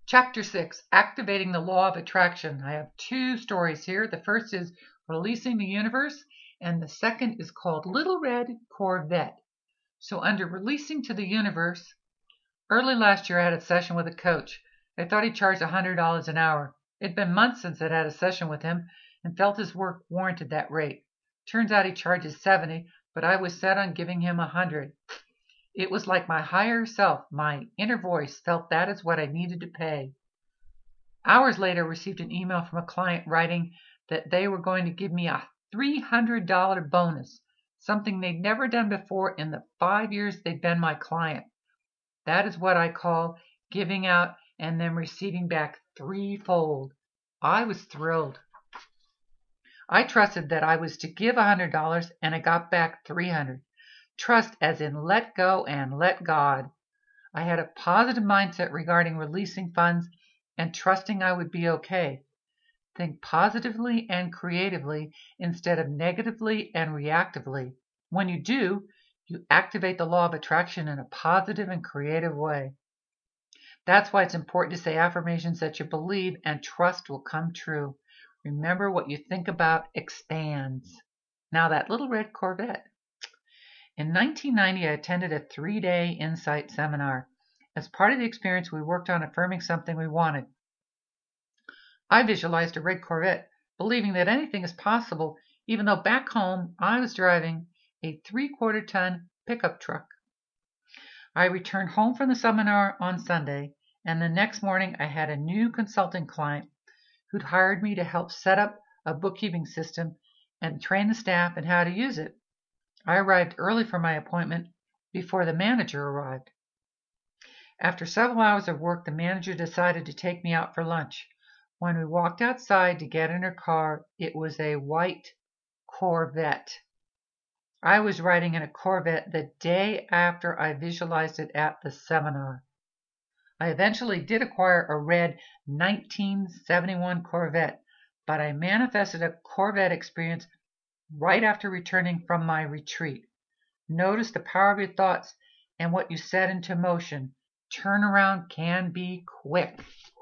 Chapter 6, Activating the Law of Attraction. I have two stories here. The first is Releasing the Universe, and the second is called Little Red Corvette. So under Releasing to the Universe, early last year I had a session with a coach. I thought he charged $100 an hour. It had been months since I'd had a session with him and felt his work warranted that rate. Turns out he charges $70, but I was set on giving him $100. It was like my higher self, my inner voice, felt that is what I needed to pay. Hours later, I received an email from a client writing that they were going to give me a $300 bonus, something they'd never done before in the 5 years they'd been my client. That is what I call giving out and then receiving back threefold. I was thrilled. I trusted that I was to give $100 and I got back $300. Trust as in let go and let God. I had a positive mindset regarding releasing funds and trusting I would be okay. Think positively and creatively instead of negatively and reactively. When you do, you activate the law of attraction in a positive and creative way. That's why it's important to say affirmations that you believe and trust will come true. Remember, what you think about expands. Now that little red Corvette. In 1990, I attended a 3-day insight seminar. As part of the experience, we worked on affirming something we wanted. I visualized a red Corvette, believing that anything is possible, even though back home I was driving a 3/4-ton pickup truck. I returned home from the seminar on Sunday, and the next morning I had a new consulting client who'd hired me to help set up a bookkeeping system and train the staff in how to use it. I arrived early for my appointment before the manager arrived. After several hours of work, the manager decided to take me out for lunch. When we walked outside to get in her car, it was a white Corvette. I was riding in a Corvette the day after I visualized it at the seminar. I eventually did acquire a red 1971 Corvette, but I manifested a Corvette experience right after returning from my retreat. Notice the power of your thoughts and what you set into motion. Turnaround can be quick.